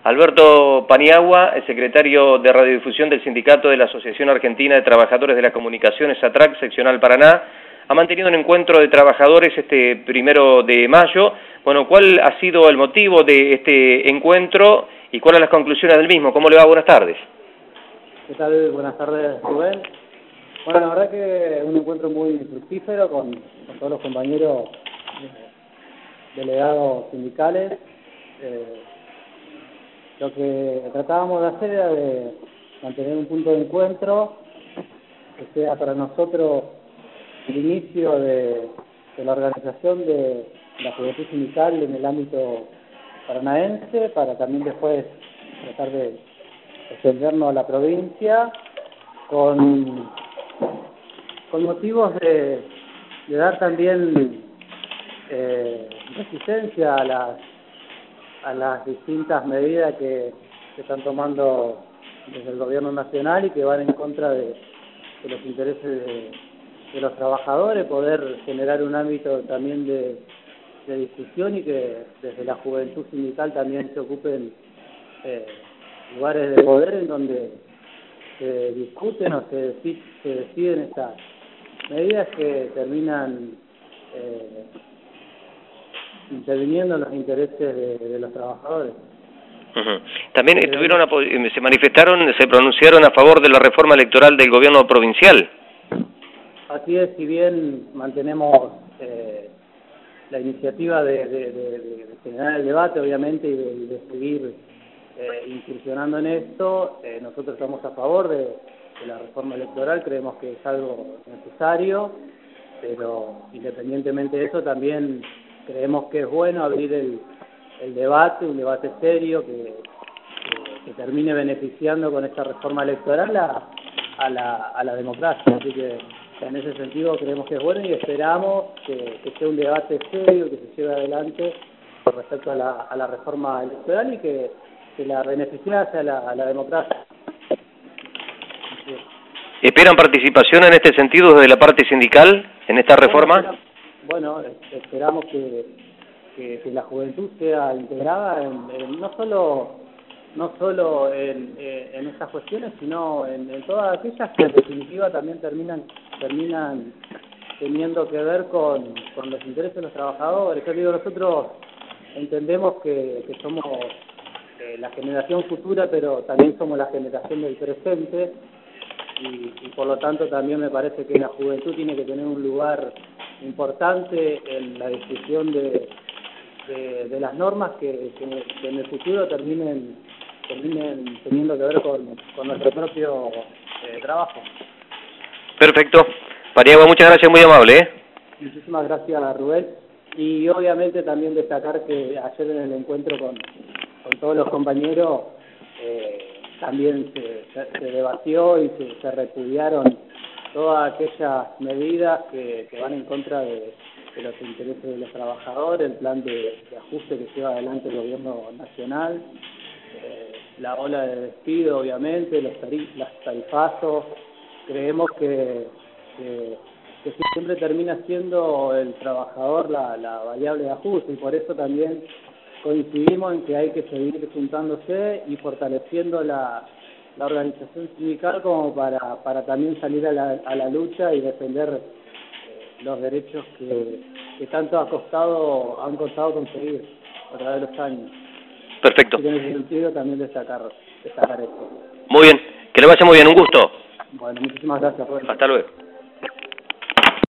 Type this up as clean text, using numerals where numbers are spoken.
Alberto Paniagua, el secretario de Radiodifusión del Sindicato de la Asociación Argentina de Trabajadores de las Comunicaciones, ATRAC, seccional Paraná, ha mantenido un encuentro de trabajadores este 1 de mayo. Bueno, ¿cuál ha sido el motivo de este encuentro y cuáles las conclusiones del mismo? ¿Cómo le va? Buenas tardes. ¿Qué tal? Buenas tardes, Rubén. Bueno, la verdad que un encuentro muy fructífero con todos los compañeros delegados sindicales. Lo que tratábamos de hacer era de mantener un punto de encuentro que sea para nosotros el inicio de la organización de la juventud sindical en el ámbito paranaense, para también después tratar de extendernos a la provincia con motivos de dar también resistencia a las distintas medidas que se están tomando desde el gobierno nacional y que van en contra de los intereses de los trabajadores, poder generar un ámbito también de discusión y que desde la juventud sindical también se ocupen lugares de poder en donde se discuten o se deciden estas medidas que terminan interviniendo en los intereses de los trabajadores. También se manifestaron, se pronunciaron a favor de la reforma electoral del gobierno provincial. Así es, si bien mantenemos la iniciativa de generar el debate, obviamente, y de seguir incursionando en esto, nosotros estamos a favor de la reforma electoral, creemos que es algo necesario, pero independientemente de eso también creemos que es bueno abrir el debate, un debate serio que termine beneficiando con esta reforma electoral a la democracia. Así que en ese sentido creemos que es bueno y esperamos que sea un debate serio, que se lleve adelante con respecto a la reforma electoral y que la beneficiase a la democracia. ¿Esperan participación en este sentido desde la parte sindical en esta reforma? Bueno, esperamos que la juventud sea integrada no solo en estas cuestiones, sino en todas aquellas que en definitiva también terminan teniendo que ver con los intereses de los trabajadores. Yo digo, nosotros entendemos que somos la generación futura, pero también somos la generación del presente, y por lo tanto también me parece que la juventud tiene que tener un lugar importante en la discusión de las normas que en el futuro terminen teniendo que ver con nuestro propio trabajo. Perfecto. Paniagua, muchas gracias, muy amable. Muchísimas gracias, Rubén. Y obviamente también destacar que ayer en el encuentro con todos los compañeros también se debatió y se repudiaron todas aquellas medidas que van en contra de los intereses de los trabajadores, el plan de ajuste que lleva adelante el gobierno nacional, la ola de despido, obviamente, los tarifazos. Creemos que siempre termina siendo el trabajador la variable de ajuste, y por eso también coincidimos en que hay que seguir juntándose y fortaleciendo la organización sindical como para también salir a la lucha y defender los derechos que tanto han costado conseguir a través de los años. Perfecto. Y en ese sentido también destacar esto. Muy bien, que le vaya muy bien, un gusto. Bueno, muchísimas gracias, Rubén. Hasta luego.